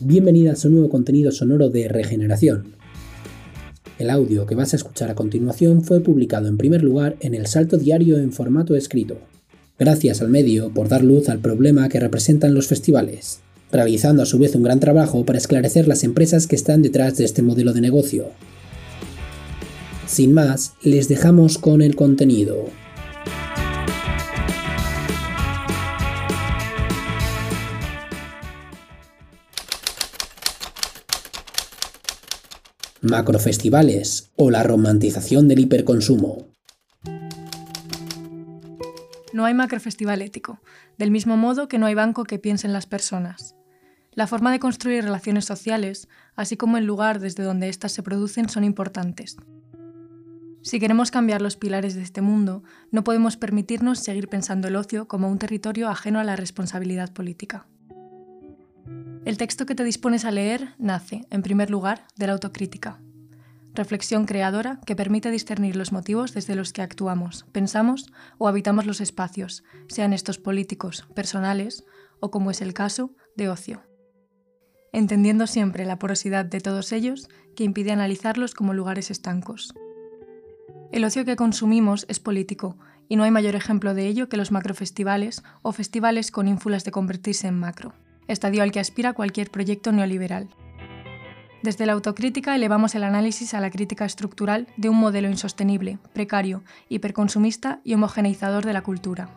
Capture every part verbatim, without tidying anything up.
bienvenidas a un nuevo contenido sonoro de Regeneración. El audio que vas a escuchar a continuación fue publicado en primer lugar en El Salto Diario en formato escrito. Gracias al medio por dar luz al problema que representan los festivales, realizando a su vez un gran trabajo para esclarecer las empresas que están detrás de este modelo de negocio. Sin más, les dejamos con el contenido. Macrofestivales o la romantización del hiperconsumo. No hay macrofestival ético, del mismo modo que no hay banco que piense en las personas. La forma de construir relaciones sociales, así como el lugar desde donde éstas se producen, son importantes. Si queremos cambiar los pilares de este mundo, no podemos permitirnos seguir pensando el ocio como un territorio ajeno a la responsabilidad política. El texto que te dispones a leer nace, en primer lugar, de la autocrítica. Reflexión creadora que permite discernir los motivos desde los que actuamos, pensamos o habitamos los espacios, sean estos políticos, personales o, como es el caso, de ocio. Entendiendo siempre la porosidad de todos ellos que impide analizarlos como lugares estancos. El ocio que consumimos es político y no hay mayor ejemplo de ello que los macrofestivales o festivales con ínfulas de convertirse en macro, estadio al que aspira cualquier proyecto neoliberal. Desde la autocrítica elevamos el análisis a la crítica estructural de un modelo insostenible, precario, hiperconsumista y homogeneizador de la cultura.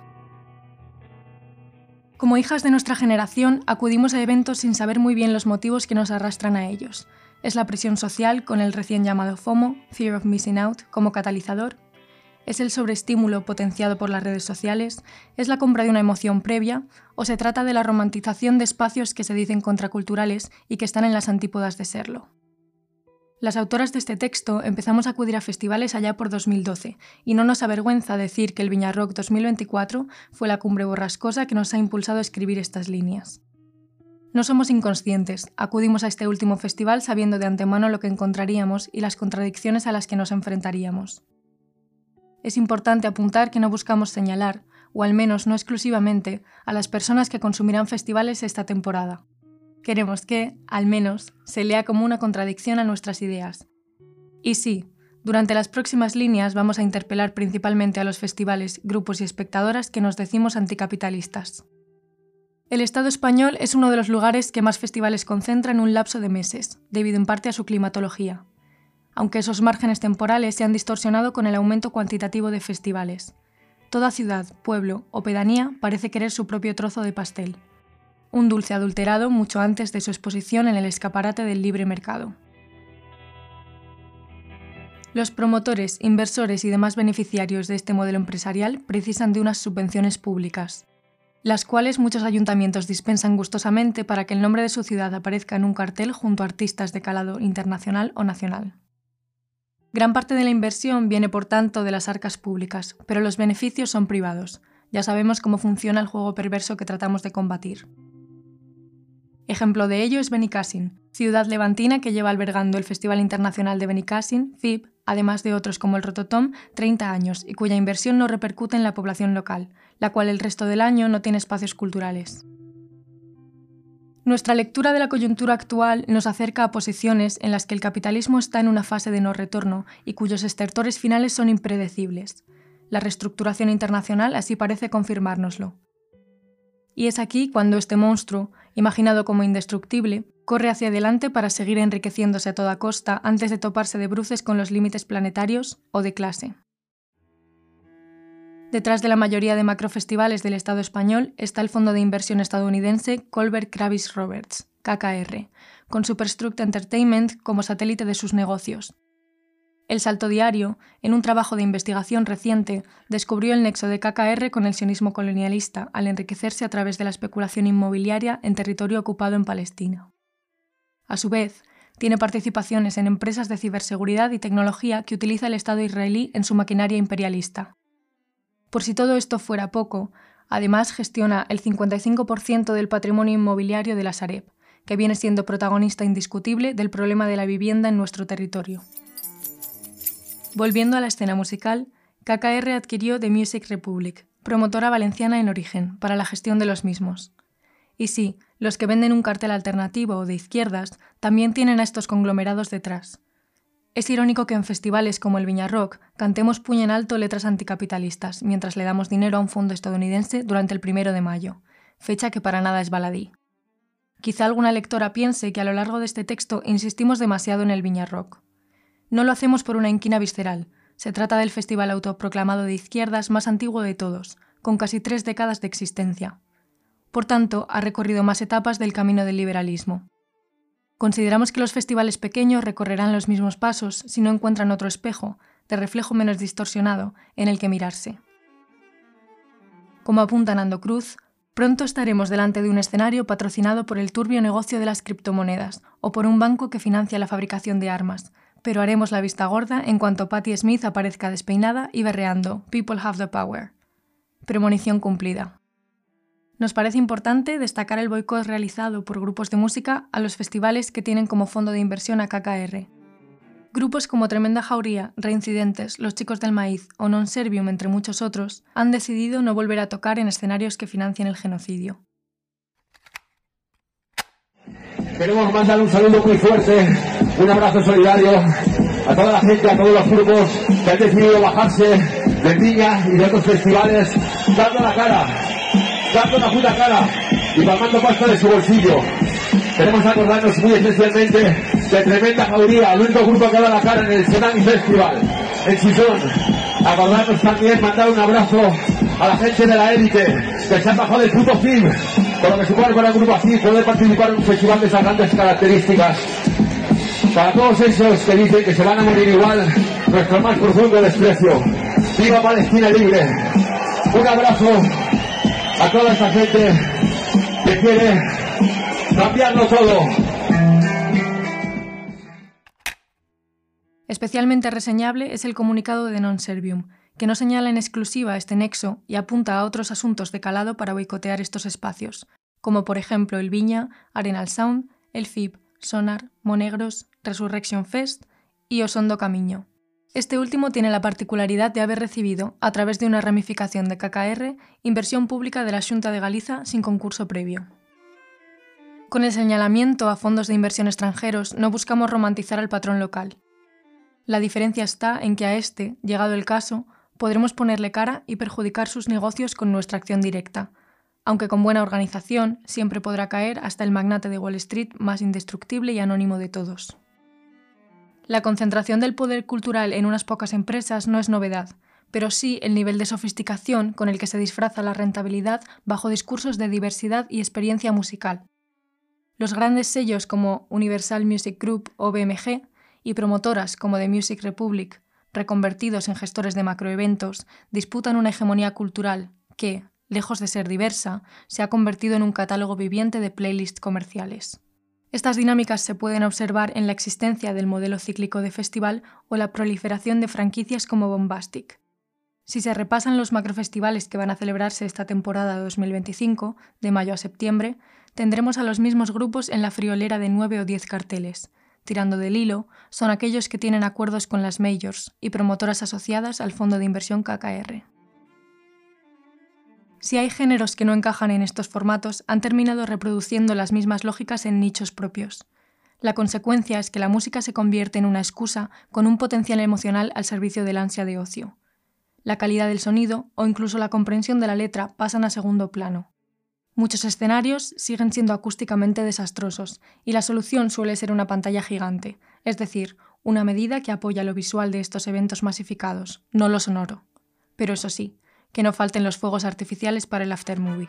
Como hijas de nuestra generación, acudimos a eventos sin saber muy bien los motivos que nos arrastran a ellos. Es la presión social con el recién llamado FOMO, Fear of Missing Out, como catalizador. ¿Es el sobreestímulo potenciado por las redes sociales? ¿Es la compra de una emoción previa? ¿O se trata de la romantización de espacios que se dicen contraculturales y que están en las antípodas de serlo? Las autoras de este texto empezamos a acudir a festivales allá por dos mil doce, y no nos avergüenza decir que el Viña Rock dos mil veinticuatro fue la cumbre borrascosa que nos ha impulsado a escribir estas líneas. No somos inconscientes, acudimos a este último festival sabiendo de antemano lo que encontraríamos y las contradicciones a las que nos enfrentaríamos. Es importante apuntar que no buscamos señalar, o al menos no exclusivamente, a las personas que consumirán festivales esta temporada. Queremos que, al menos, se lea como una contradicción a nuestras ideas. Y sí, durante las próximas líneas vamos a interpelar principalmente a los festivales, grupos y espectadoras que nos decimos anticapitalistas. El Estado español es uno de los lugares que más festivales concentra en un lapso de meses, debido en parte a su climatología, aunque esos márgenes temporales se han distorsionado con el aumento cuantitativo de festivales. Toda ciudad, pueblo o pedanía parece querer su propio trozo de pastel. Un dulce adulterado mucho antes de su exposición en el escaparate del libre mercado. Los promotores, inversores y demás beneficiarios de este modelo empresarial precisan de unas subvenciones públicas, las cuales muchos ayuntamientos dispensan gustosamente para que el nombre de su ciudad aparezca en un cartel junto a artistas de calado internacional o nacional. Gran parte de la inversión viene, por tanto, de las arcas públicas, pero los beneficios son privados. Ya sabemos cómo funciona el juego perverso que tratamos de combatir. Ejemplo de ello es Benicàssim, ciudad levantina que lleva albergando el Festival Internacional de Benicàssim, F I B, además de otros como el Rototom, treinta años y cuya inversión no repercute en la población local, la cual el resto del año no tiene espacios culturales. Nuestra lectura de la coyuntura actual nos acerca a posiciones en las que el capitalismo está en una fase de no retorno y cuyos estertores finales son impredecibles. La reestructuración internacional así parece confirmárnoslo. Y es aquí cuando este monstruo, imaginado como indestructible, corre hacia adelante para seguir enriqueciéndose a toda costa antes de toparse de bruces con los límites planetarios o de clase. Detrás de la mayoría de macrofestivales del Estado español está el fondo de inversión estadounidense Kohlberg Kravis Roberts, K K R, con Superstruct Entertainment como satélite de sus negocios. El Salto Diario, en un trabajo de investigación reciente, descubrió el nexo de K K R con el sionismo colonialista al enriquecerse a través de la especulación inmobiliaria en territorio ocupado en Palestina. A su vez, tiene participaciones en empresas de ciberseguridad y tecnología que utiliza el Estado israelí en su maquinaria imperialista. Por si todo esto fuera poco, además gestiona el cincuenta y cinco por ciento del patrimonio inmobiliario de la Sareb, que viene siendo protagonista indiscutible del problema de la vivienda en nuestro territorio. Volviendo a la escena musical, K K R adquirió The Music Republic, promotora valenciana en origen, para la gestión de los mismos. Y sí, los que venden un cartel alternativo o de izquierdas también tienen a estos conglomerados detrás. Es irónico que en festivales como el Viña Rock cantemos puño en alto letras anticapitalistas mientras le damos dinero a un fondo estadounidense durante el primero de mayo, fecha que para nada es baladí. Quizá alguna lectora piense que a lo largo de este texto insistimos demasiado en el Viña Rock. No lo hacemos por una inquina visceral. Se trata del festival autoproclamado de izquierdas más antiguo de todos, con casi tres décadas de existencia. Por tanto, ha recorrido más etapas del camino del liberalismo. Consideramos que los festivales pequeños recorrerán los mismos pasos si no encuentran otro espejo, de reflejo menos distorsionado, en el que mirarse. Como apunta Nando Cruz, pronto estaremos delante de un escenario patrocinado por el turbio negocio de las criptomonedas o por un banco que financia la fabricación de armas, pero haremos la vista gorda en cuanto Patti Smith aparezca despeinada y berreando «People have the power». Premonición cumplida. Nos parece importante destacar el boicot realizado por grupos de música a los festivales que tienen como fondo de inversión a K K R. Grupos como Tremenda Jauría, Reincidentes, Los Chicos del Maíz o Non Servium, entre muchos otros, han decidido no volver a tocar en escenarios que financien el genocidio. Queremos mandar un saludo muy fuerte, un abrazo solidario a toda la gente, a todos los grupos que han decidido bajarse del Viña y de otros festivales, dando la cara, dando la puta cara y pagando pasta de su bolsillo. Queremos acordarnos muy especialmente de Tremenda Jauría, el único grupo que ha dado la cara en el Tsunami Festival, en Chisón. Acordarnos también, mandar un abrazo a la gente de la élite que se ha bajado del puto film, con lo que supone para un grupo así poder participar en un festival de esas grandes características. Para todos esos que dicen que se van a morir igual, nuestro más profundo desprecio. ¡Viva Palestina libre! Un abrazo a toda esta gente que quiere cambiarlo todo. Especialmente reseñable es el comunicado de Non Servium, que no señala en exclusiva este nexo y apunta a otros asuntos de calado para boicotear estos espacios, como por ejemplo el Viña, Arenal Sound, el F I B, Sonar, Monegros, Resurrection Fest y Osondo Camiño. Este último tiene la particularidad de haber recibido, a través de una ramificación de K K R, inversión pública de la Xunta de Galiza sin concurso previo. Con el señalamiento a fondos de inversión extranjeros no buscamos romantizar al patrón local. La diferencia está en que a este, llegado el caso, podremos ponerle cara y perjudicar sus negocios con nuestra acción directa, aunque con buena organización siempre podrá caer hasta el magnate de Wall Street más indestructible y anónimo de todos. La concentración del poder cultural en unas pocas empresas no es novedad, pero sí el nivel de sofisticación con el que se disfraza la rentabilidad bajo discursos de diversidad y experiencia musical. Los grandes sellos como Universal Music Group o B M G y promotoras como The Music Republic, reconvertidos en gestores de macroeventos, disputan una hegemonía cultural que, lejos de ser diversa, se ha convertido en un catálogo viviente de playlists comerciales. Estas dinámicas se pueden observar en la existencia del modelo cíclico de festival o la proliferación de franquicias como Bombastic. Si se repasan los macrofestivales que van a celebrarse esta temporada dos mil veinticinco, de mayo a septiembre, tendremos a los mismos grupos en la friolera de nueve o diez carteles. Tirando del hilo, son aquellos que tienen acuerdos con las majors y promotoras asociadas al fondo de inversión K K R. Si hay géneros que no encajan en estos formatos, han terminado reproduciendo las mismas lógicas en nichos propios. La consecuencia es que la música se convierte en una excusa con un potencial emocional al servicio del ansia de ocio. La calidad del sonido o incluso la comprensión de la letra pasan a segundo plano. Muchos escenarios siguen siendo acústicamente desastrosos y la solución suele ser una pantalla gigante, es decir, una medida que apoya lo visual de estos eventos masificados, no lo sonoro. Pero eso sí, que no falten los fuegos artificiales para el aftermovie.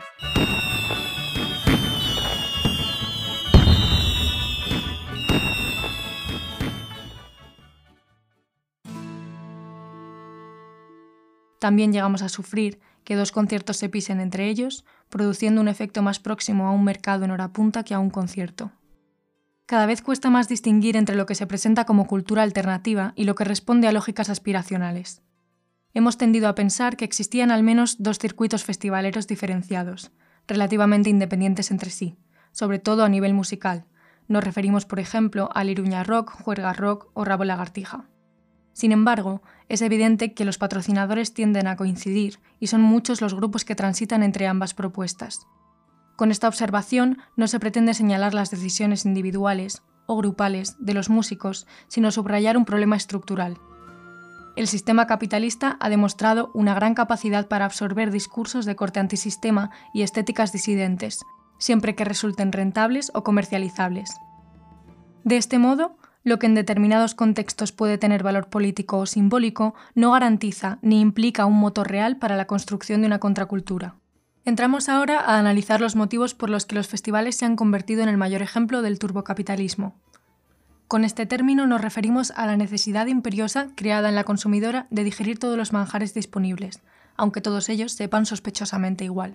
También llegamos a sufrir que dos conciertos se pisen entre ellos, produciendo un efecto más próximo a un mercado en hora punta que a un concierto. Cada vez cuesta más distinguir entre lo que se presenta como cultura alternativa y lo que responde a lógicas aspiracionales. Hemos tendido a pensar que existían al menos dos circuitos festivaleros diferenciados, relativamente independientes entre sí, sobre todo a nivel musical. Nos referimos, por ejemplo, al Iruña Rock, Juerga Rock o Rabo Lagartija. Sin embargo, es evidente que los patrocinadores tienden a coincidir y son muchos los grupos que transitan entre ambas propuestas. Con esta observación no se pretende señalar las decisiones individuales o grupales de los músicos, sino subrayar un problema estructural. El sistema capitalista ha demostrado una gran capacidad para absorber discursos de corte antisistema y estéticas disidentes, siempre que resulten rentables o comercializables. De este modo, lo que en determinados contextos puede tener valor político o simbólico no garantiza ni implica un motor real para la construcción de una contracultura. Entramos ahora a analizar los motivos por los que los festivales se han convertido en el mayor ejemplo del turbocapitalismo. Con este término nos referimos a la necesidad imperiosa creada en la consumidora de digerir todos los manjares disponibles, aunque todos ellos sepan sospechosamente igual.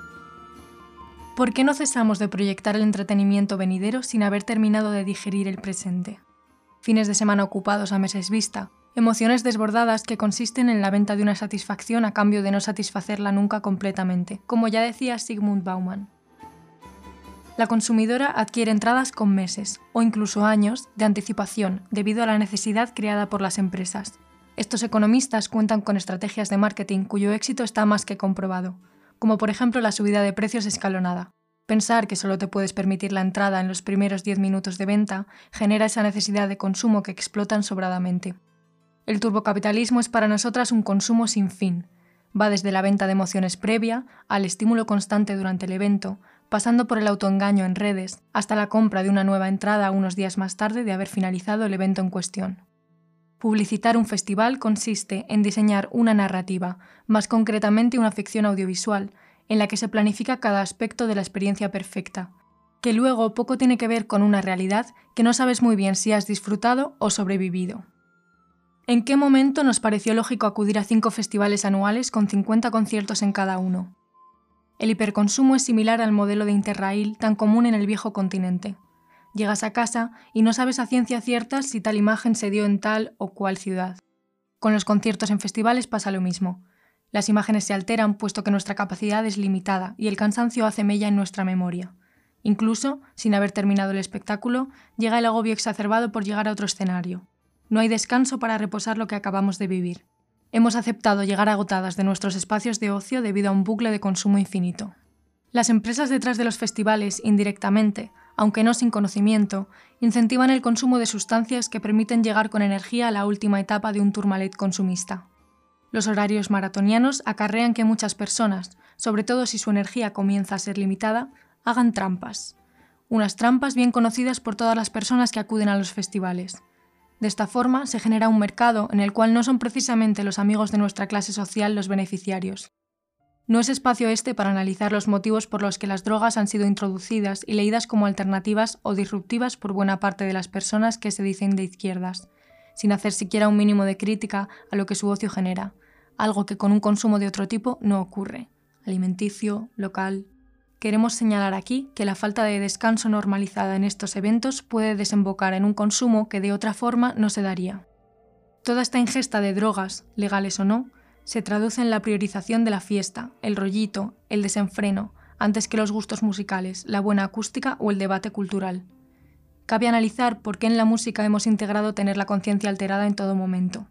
¿Por qué no cesamos de proyectar el entretenimiento venidero sin haber terminado de digerir el presente? Fines de semana ocupados a meses vista, emociones desbordadas que consisten en la venta de una satisfacción a cambio de no satisfacerla nunca completamente, como ya decía Zygmunt Bauman. La consumidora adquiere entradas con meses, o incluso años, de anticipación debido a la necesidad creada por las empresas. Estos economistas cuentan con estrategias de marketing cuyo éxito está más que comprobado, como por ejemplo la subida de precios escalonada. Pensar que solo te puedes permitir la entrada en los primeros diez minutos de venta genera esa necesidad de consumo que explotan sobradamente. El turbocapitalismo es para nosotras un consumo sin fin. Va desde la venta de emociones previa al estímulo constante durante el evento, pasando por el autoengaño en redes, hasta la compra de una nueva entrada unos días más tarde de haber finalizado el evento en cuestión. Publicitar un festival consiste en diseñar una narrativa, más concretamente una ficción audiovisual, en la que se planifica cada aspecto de la experiencia perfecta, que luego poco tiene que ver con una realidad que no sabes muy bien si has disfrutado o sobrevivido. ¿En qué momento nos pareció lógico acudir a cinco festivales anuales con cincuenta conciertos en cada uno? El hiperconsumo es similar al modelo de Interrail tan común en el viejo continente. Llegas a casa y no sabes a ciencia cierta si tal imagen se dio en tal o cual ciudad. Con los conciertos en festivales pasa lo mismo. Las imágenes se alteran puesto que nuestra capacidad es limitada y el cansancio hace mella en nuestra memoria. Incluso, sin haber terminado el espectáculo, llega el agobio exacerbado por llegar a otro escenario. No hay descanso para reposar lo que acabamos de vivir. Hemos aceptado llegar agotadas de nuestros espacios de ocio debido a un bucle de consumo infinito. Las empresas detrás de los festivales, indirectamente, aunque no sin conocimiento, incentivan el consumo de sustancias que permiten llegar con energía a la última etapa de un tourmalet consumista. Los horarios maratonianos acarrean que muchas personas, sobre todo si su energía comienza a ser limitada, hagan trampas. Unas trampas bien conocidas por todas las personas que acuden a los festivales. De esta forma se genera un mercado en el cual no son precisamente los amigos de nuestra clase social los beneficiarios. No es espacio este para analizar los motivos por los que las drogas han sido introducidas y leídas como alternativas o disruptivas por buena parte de las personas que se dicen de izquierdas, sin hacer siquiera un mínimo de crítica a lo que su ocio genera, algo que con un consumo de otro tipo no ocurre, alimenticio, local. Queremos señalar aquí que la falta de descanso normalizada en estos eventos puede desembocar en un consumo que de otra forma no se daría. Toda esta ingesta de drogas, legales o no, se traduce en la priorización de la fiesta, el rollito, el desenfreno, antes que los gustos musicales, la buena acústica o el debate cultural. Cabe analizar por qué en la música hemos integrado tener la conciencia alterada en todo momento.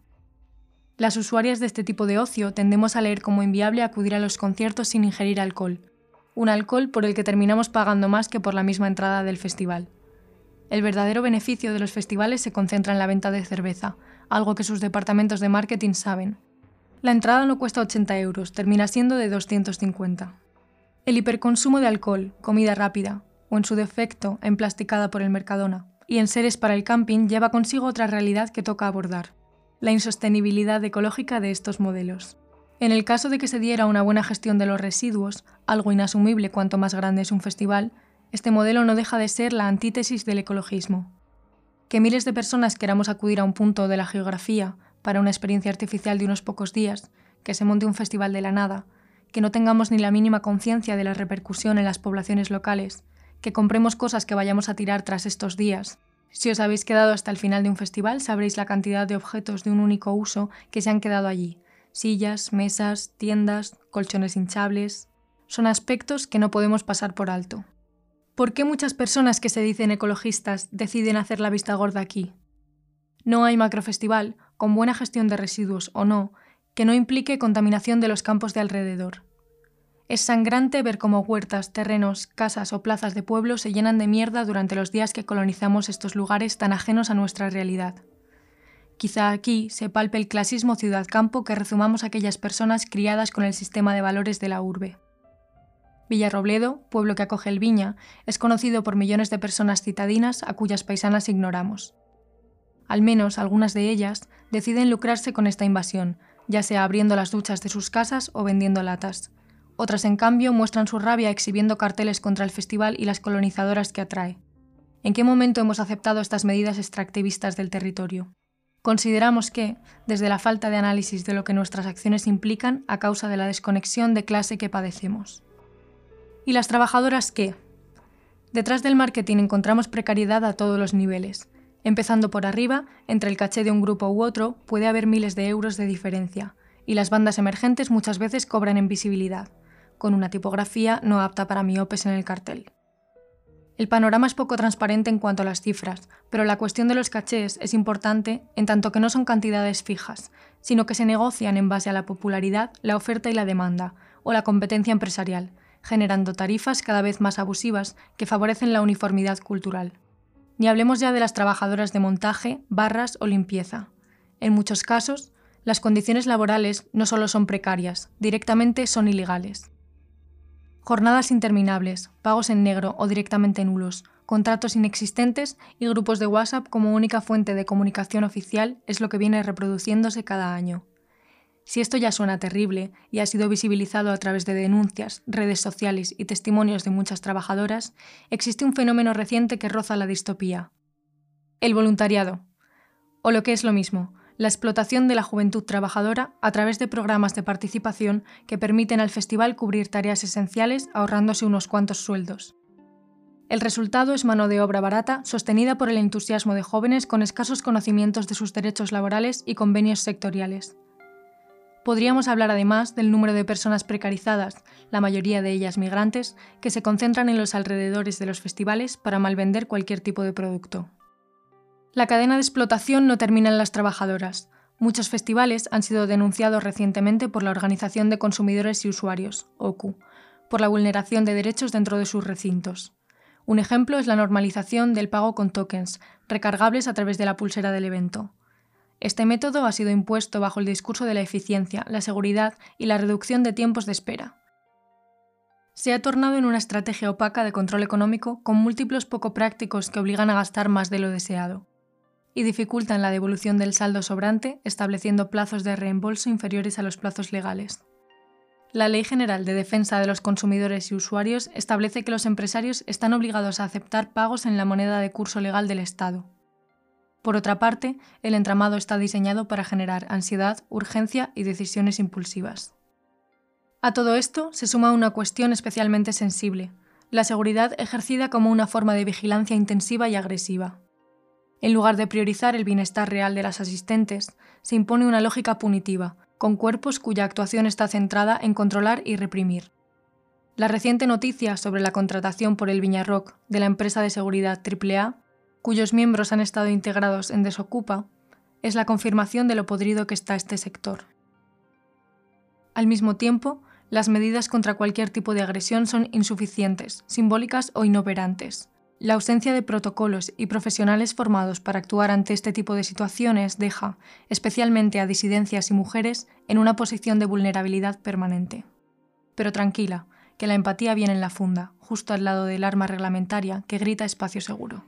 Las usuarias de este tipo de ocio tendemos a leer como inviable acudir a los conciertos sin ingerir alcohol, un alcohol por el que terminamos pagando más que por la misma entrada del festival. El verdadero beneficio de los festivales se concentra en la venta de cerveza, algo que sus departamentos de marketing saben. La entrada no cuesta ochenta euros, termina siendo de doscientos cincuenta. El hiperconsumo de alcohol, comida rápida, o en su defecto, emplasticada por el Mercadona, y en seres para el camping lleva consigo otra realidad que toca abordar, la insostenibilidad ecológica de estos modelos. En el caso de que se diera una buena gestión de los residuos, algo inasumible cuanto más grande es un festival, este modelo no deja de ser la antítesis del ecologismo. Que miles de personas queramos acudir a un punto de la geografía para una experiencia artificial de unos pocos días, que se monte un festival de la nada, que no tengamos ni la mínima conciencia de la repercusión en las poblaciones locales, que compremos cosas que vayamos a tirar tras estos días. Si os habéis quedado hasta el final de un festival, sabréis la cantidad de objetos de un único uso que se han quedado allí. Sillas, mesas, tiendas, colchones hinchables. Son aspectos que no podemos pasar por alto. ¿Por qué muchas personas que se dicen ecologistas deciden hacer la vista gorda aquí? No hay macrofestival, con buena gestión de residuos o no, que no implique contaminación de los campos de alrededor. Es sangrante ver cómo huertas, terrenos, casas o plazas de pueblo se llenan de mierda durante los días que colonizamos estos lugares tan ajenos a nuestra realidad. Quizá aquí se palpe el clasismo ciudad-campo que rezumamos aquellas personas criadas con el sistema de valores de la urbe. Villarrobledo, pueblo que acoge el Viña, es conocido por millones de personas citadinas a cuyas paisanas ignoramos. Al menos algunas de ellas deciden lucrarse con esta invasión, ya sea abriendo las duchas de sus casas o vendiendo latas. Otras, en cambio, muestran su rabia exhibiendo carteles contra el festival y las colonizadoras que atrae. ¿En qué momento hemos aceptado estas medidas extractivistas del territorio? Consideramos que, desde la falta de análisis de lo que nuestras acciones implican a causa de la desconexión de clase que padecemos. ¿Y las trabajadoras qué? Detrás del marketing encontramos precariedad a todos los niveles. Empezando por arriba, entre el caché de un grupo u otro, puede haber miles de euros de diferencia, y las bandas emergentes muchas veces cobran en visibilidad, con una tipografía no apta para miopes en el cartel. El panorama es poco transparente en cuanto a las cifras, pero la cuestión de los cachés es importante en tanto que no son cantidades fijas, sino que se negocian en base a la popularidad, la oferta y la demanda, o la competencia empresarial, generando tarifas cada vez más abusivas que favorecen la uniformidad cultural. Ni hablemos ya de las trabajadoras de montaje, barras o limpieza. En muchos casos, las condiciones laborales no solo son precarias, directamente son ilegales. Jornadas interminables, pagos en negro o directamente nulos, contratos inexistentes y grupos de WhatsApp como única fuente de comunicación oficial es lo que viene reproduciéndose cada año. Si esto ya suena terrible y ha sido visibilizado a través de denuncias, redes sociales y testimonios de muchas trabajadoras, existe un fenómeno reciente que roza la distopía. El voluntariado. O lo que es lo mismo, la explotación de la juventud trabajadora a través de programas de participación que permiten al festival cubrir tareas esenciales ahorrándose unos cuantos sueldos. El resultado es mano de obra barata sostenida por el entusiasmo de jóvenes con escasos conocimientos de sus derechos laborales y convenios sectoriales. Podríamos hablar además del número de personas precarizadas, la mayoría de ellas migrantes, que se concentran en los alrededores de los festivales para malvender cualquier tipo de producto. La cadena de explotación no termina en las trabajadoras. Muchos festivales han sido denunciados recientemente por la Organización de Consumidores y Usuarios, O C U, por la vulneración de derechos dentro de sus recintos. Un ejemplo es la normalización del pago con tokens, recargables a través de la pulsera del evento. Este método ha sido impuesto bajo el discurso de la eficiencia, la seguridad y la reducción de tiempos de espera. Se ha tornado en una estrategia opaca de control económico con múltiplos poco prácticos que obligan a gastar más de lo deseado y dificultan la devolución del saldo sobrante, estableciendo plazos de reembolso inferiores a los plazos legales. La Ley General de Defensa de los Consumidores y Usuarios establece que los empresarios están obligados a aceptar pagos en la moneda de curso legal del Estado. Por otra parte, el entramado está diseñado para generar ansiedad, urgencia y decisiones impulsivas. A todo esto se suma una cuestión especialmente sensible, la seguridad ejercida como una forma de vigilancia intensiva y agresiva. En lugar de priorizar el bienestar real de las asistentes, se impone una lógica punitiva, con cuerpos cuya actuación está centrada en controlar y reprimir. La reciente noticia sobre la contratación por el Viñarrock de la empresa de seguridad triple A, cuyos miembros han estado integrados en Desocupa, es la confirmación de lo podrido que está este sector. Al mismo tiempo, las medidas contra cualquier tipo de agresión son insuficientes, simbólicas o inoperantes. La ausencia de protocolos y profesionales formados para actuar ante este tipo de situaciones deja, especialmente a disidencias y mujeres, en una posición de vulnerabilidad permanente. Pero tranquila, que la empatía viene en la funda, justo al lado del arma reglamentaria que grita espacio seguro.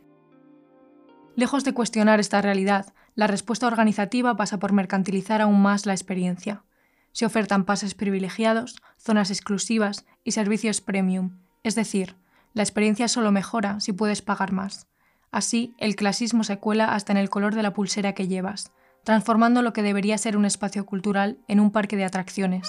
Lejos de cuestionar esta realidad, la respuesta organizativa pasa por mercantilizar aún más la experiencia. Se ofertan pases privilegiados, zonas exclusivas y servicios premium, es decir, la experiencia solo mejora si puedes pagar más. Así, el clasismo se cuela hasta en el color de la pulsera que llevas, transformando lo que debería ser un espacio cultural en un parque de atracciones.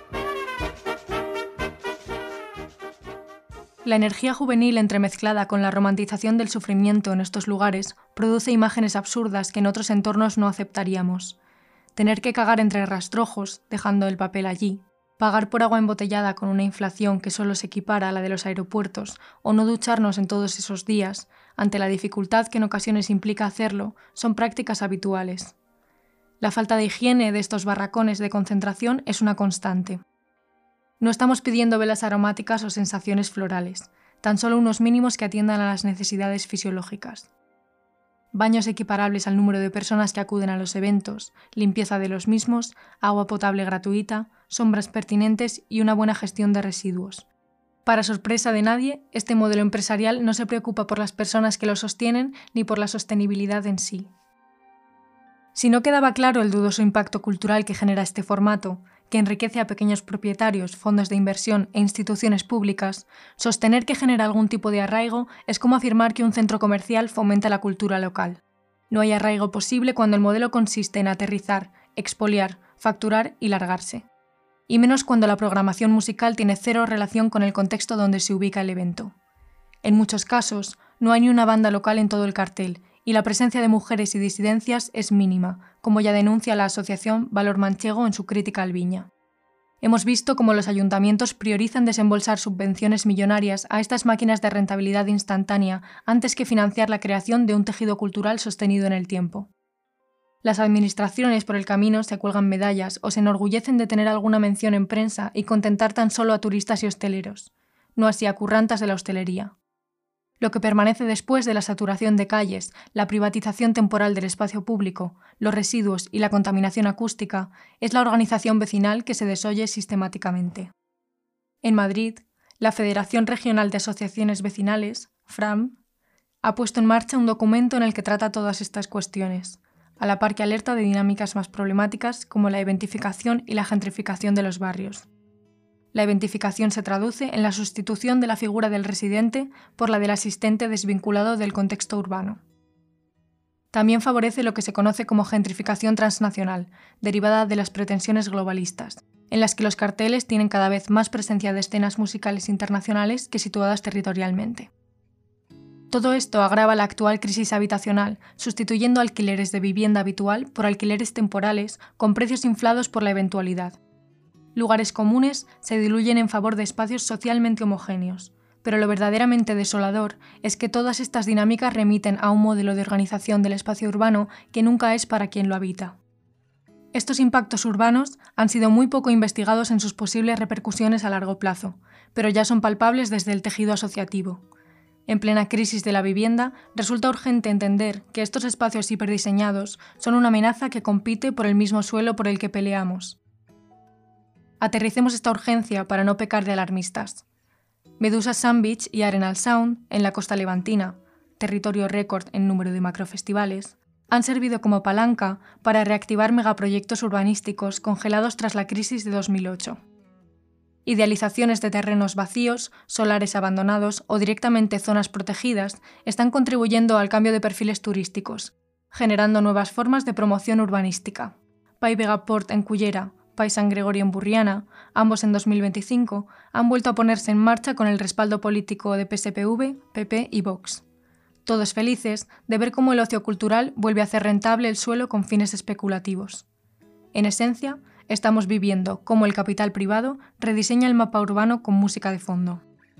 La energía juvenil entremezclada con la romantización del sufrimiento en estos lugares produce imágenes absurdas que en otros entornos no aceptaríamos. Tener que cagar entre rastrojos, dejando el papel allí, pagar por agua embotellada con una inflación que solo se equipara a la de los aeropuertos o no ducharnos en todos esos días, ante la dificultad que en ocasiones implica hacerlo, son prácticas habituales. La falta de higiene de estos barracones de concentración es una constante. No estamos pidiendo velas aromáticas o sensaciones florales, tan solo unos mínimos que atiendan a las necesidades fisiológicas. Baños equiparables al número de personas que acuden a los eventos, limpieza de los mismos, agua potable gratuita, sombras pertinentes y una buena gestión de residuos. Para sorpresa de nadie, este modelo empresarial no se preocupa por las personas que lo sostienen ni por la sostenibilidad en sí. Si no quedaba claro el dudoso impacto cultural que genera este formato, que enriquece a pequeños propietarios, fondos de inversión e instituciones públicas, sostener que genera algún tipo de arraigo es como afirmar que un centro comercial fomenta la cultura local. No hay arraigo posible cuando el modelo consiste en aterrizar, expoliar, facturar y largarse. Y menos cuando la programación musical tiene cero relación con el contexto donde se ubica el evento. En muchos casos, no hay ni una banda local en todo el cartel, y la presencia de mujeres y disidencias es mínima, como ya denuncia la asociación Valor Manchego en su crítica al Viña. Hemos visto cómo los ayuntamientos priorizan desembolsar subvenciones millonarias a estas máquinas de rentabilidad instantánea antes que financiar la creación de un tejido cultural sostenido en el tiempo. Las administraciones por el camino se cuelgan medallas o se enorgullecen de tener alguna mención en prensa y contentar tan solo a turistas y hosteleros, no así a currantas de la hostelería. Lo que permanece después de la saturación de calles, la privatización temporal del espacio público, los residuos y la contaminación acústica es la organización vecinal que se desoye sistemáticamente. En Madrid, la Federación Regional de Asociaciones Vecinales, FRAM, ha puesto en marcha un documento en el que trata todas estas cuestiones, a la par que alerta de dinámicas más problemáticas como la eventificación y la gentrificación de los barrios. La eventificación se traduce en la sustitución de la figura del residente por la del asistente desvinculado del contexto urbano. También favorece lo que se conoce como gentrificación transnacional, derivada de las pretensiones globalistas, en las que los carteles tienen cada vez más presencia de escenas musicales internacionales que situadas territorialmente. Todo esto agrava la actual crisis habitacional, sustituyendo alquileres de vivienda habitual por alquileres temporales con precios inflados por la eventualidad. Lugares comunes se diluyen en favor de espacios socialmente homogéneos, pero lo verdaderamente desolador es que todas estas dinámicas remiten a un modelo de organización del espacio urbano que nunca es para quien lo habita. Estos impactos urbanos han sido muy poco investigados en sus posibles repercusiones a largo plazo, pero ya son palpables desde el tejido asociativo. En plena crisis de la vivienda, resulta urgente entender que estos espacios hiperdiseñados son una amenaza que compite por el mismo suelo por el que peleamos. Aterricemos esta urgencia para no pecar de alarmistas. Medusa Sand Beach y Arenal Sound, en la costa levantina, territorio récord en número de macrofestivales, han servido como palanca para reactivar megaproyectos urbanísticos congelados tras la crisis de dos mil ocho. Idealizaciones de terrenos vacíos, solares abandonados o directamente zonas protegidas están contribuyendo al cambio de perfiles turísticos, generando nuevas formas de promoción urbanística. Pai Vega Port en Cullera, Pai San Gregorio en Burriana, ambos en dos mil veinticinco, han vuelto a ponerse en marcha con el respaldo político de P S P V, P P y Vox. Todos felices de ver cómo el ocio cultural vuelve a hacer rentable el suelo con fines especulativos. En esencia, estamos viviendo cómo el capital privado rediseña el mapa urbano con música de fondo.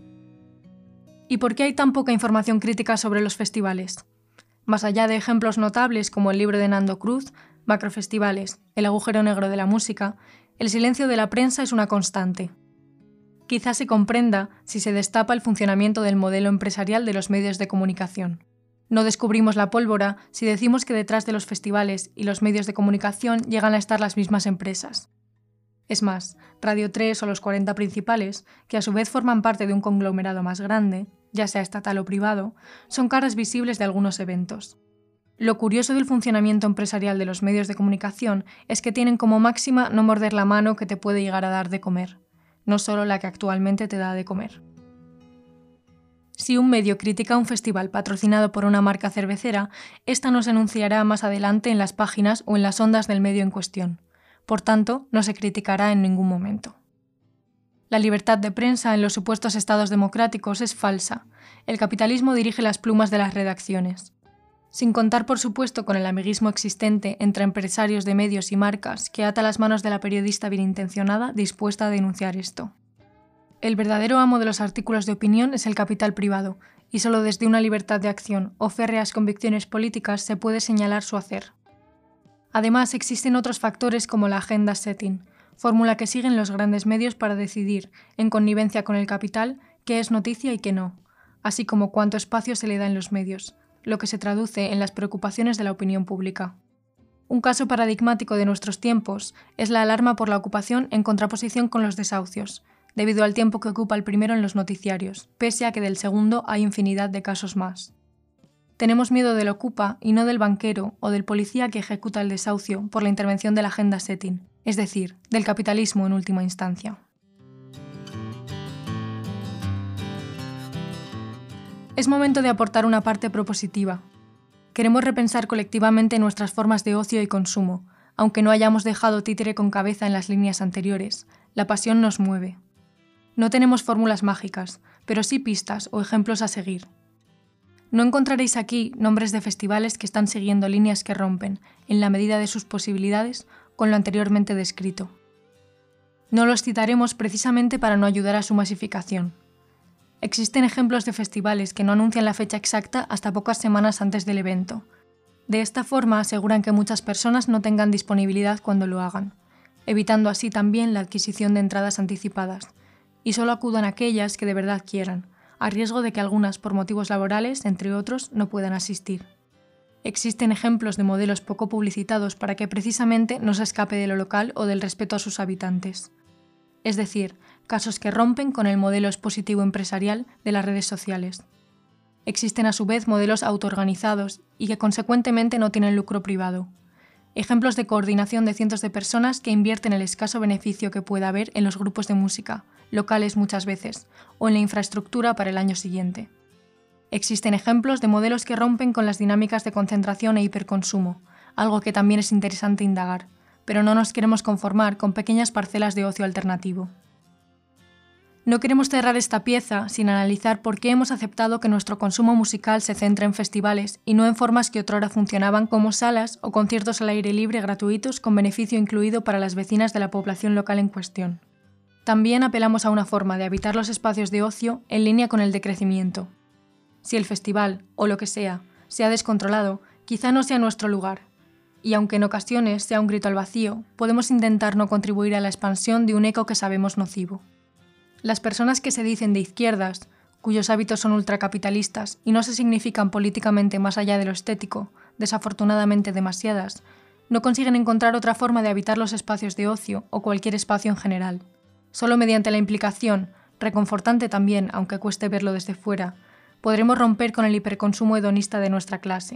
¿Y por qué hay tan poca información crítica sobre los festivales? Más allá de ejemplos notables como el libro de Nando Cruz, Macrofestivales, el agujero negro de la música, el silencio de la prensa es una constante. Quizás se comprenda si se destapa el funcionamiento del modelo empresarial de los medios de comunicación. No descubrimos la pólvora si decimos que detrás de los festivales y los medios de comunicación llegan a estar las mismas empresas. Es más, Radio tres o los cuarenta principales, que a su vez forman parte de un conglomerado más grande, ya sea estatal o privado, son caras visibles de algunos eventos. Lo curioso del funcionamiento empresarial de los medios de comunicación es que tienen como máxima no morder la mano que te puede llegar a dar de comer, no solo la que actualmente te da de comer. Si un medio critica un festival patrocinado por una marca cervecera, esta no se anunciará más adelante en las páginas o en las ondas del medio en cuestión. Por tanto, no se criticará en ningún momento. La libertad de prensa en los supuestos estados democráticos es falsa. El capitalismo dirige las plumas de las redacciones. Sin contar, por supuesto, con el amiguismo existente entre empresarios de medios y marcas que ata las manos de la periodista bienintencionada dispuesta a denunciar esto. El verdadero amo de los artículos de opinión es el capital privado, y solo desde una libertad de acción o férreas convicciones políticas se puede señalar su hacer. Además, existen otros factores como la agenda setting, fórmula que siguen los grandes medios para decidir, en connivencia con el capital, qué es noticia y qué no, así como cuánto espacio se le da en los medios, lo que se traduce en las preocupaciones de la opinión pública. Un caso paradigmático de nuestros tiempos es la alarma por la ocupación en contraposición con los desahucios, debido al tiempo que ocupa el primero en los noticiarios, pese a que del segundo hay infinidad de casos más. Tenemos miedo del ocupa y no del banquero o del policía que ejecuta el desahucio por la intervención de la agenda setting, es decir, del capitalismo en última instancia. Es momento de aportar una parte propositiva. Queremos repensar colectivamente nuestras formas de ocio y consumo, aunque no hayamos dejado títere con cabeza en las líneas anteriores. La pasión nos mueve. No tenemos fórmulas mágicas, pero sí pistas o ejemplos a seguir. No encontraréis aquí nombres de festivales que están siguiendo líneas que rompen, en la medida de sus posibilidades, con lo anteriormente descrito. No los citaremos precisamente para no ayudar a su masificación. Existen ejemplos de festivales que no anuncian la fecha exacta hasta pocas semanas antes del evento. De esta forma aseguran que muchas personas no tengan disponibilidad cuando lo hagan, evitando así también la adquisición de entradas anticipadas, y solo acudan aquellas que de verdad quieran, a riesgo de que algunas por motivos laborales, entre otros, no puedan asistir. Existen ejemplos de modelos poco publicitados para que precisamente no se escape de lo local o del respeto a sus habitantes. Es decir, casos que rompen con el modelo expositivo empresarial de las redes sociales. Existen a su vez modelos autoorganizados y que consecuentemente no tienen lucro privado. Ejemplos de coordinación de cientos de personas que invierten el escaso beneficio que pueda haber en los grupos de música, locales muchas veces, o en la infraestructura para el año siguiente. Existen ejemplos de modelos que rompen con las dinámicas de concentración e hiperconsumo, algo que también es interesante indagar, pero no nos queremos conformar con pequeñas parcelas de ocio alternativo. No queremos cerrar esta pieza sin analizar por qué hemos aceptado que nuestro consumo musical se centre en festivales y no en formas que otrora funcionaban como salas o conciertos al aire libre gratuitos con beneficio incluido para las vecinas de la población local en cuestión. También apelamos a una forma de habitar los espacios de ocio en línea con el decrecimiento. Si el festival, o lo que sea, se ha descontrolado, quizá no sea nuestro lugar. Y aunque en ocasiones sea un grito al vacío, podemos intentar no contribuir a la expansión de un eco que sabemos nocivo. Las personas que se dicen de izquierdas, cuyos hábitos son ultracapitalistas y no se significan políticamente más allá de lo estético, desafortunadamente demasiadas, no consiguen encontrar otra forma de habitar los espacios de ocio o cualquier espacio en general. Solo mediante la implicación, reconfortante también, aunque cueste verlo desde fuera, podremos romper con el hiperconsumo hedonista de nuestra clase.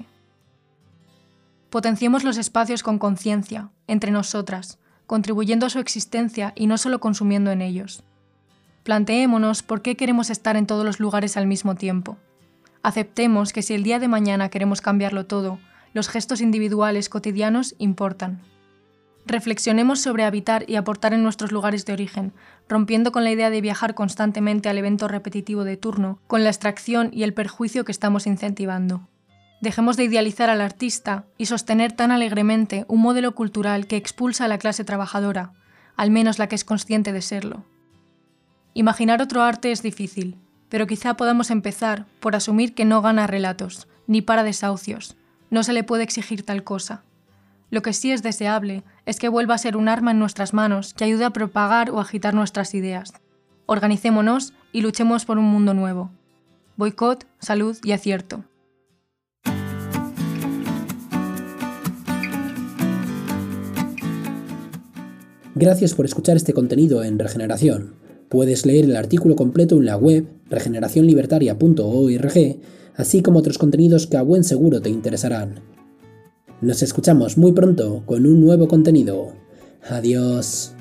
Potenciemos los espacios con conciencia, entre nosotras, contribuyendo a su existencia y no solo consumiendo en ellos. Planteémonos por qué queremos estar en todos los lugares al mismo tiempo. Aceptemos que si el día de mañana queremos cambiarlo todo, los gestos individuales cotidianos importan. Reflexionemos sobre habitar y aportar en nuestros lugares de origen, rompiendo con la idea de viajar constantemente al evento repetitivo de turno, con la extracción y el perjuicio que estamos incentivando. Dejemos de idealizar al artista y sostener tan alegremente un modelo cultural que expulsa a la clase trabajadora, al menos la que es consciente de serlo. Imaginar otro arte es difícil, pero quizá podamos empezar por asumir que no gana relatos, ni para desahucios. No se le puede exigir tal cosa. Lo que sí es deseable es que vuelva a ser un arma en nuestras manos que ayude a propagar o agitar nuestras ideas. Organicémonos y luchemos por un mundo nuevo. Boicot, salud y acierto. Gracias por escuchar este contenido en Regeneración. Puedes leer el artículo completo en la web regeneración libertaria punto org, así como otros contenidos que a buen seguro te interesarán. Nos escuchamos muy pronto con un nuevo contenido. Adiós.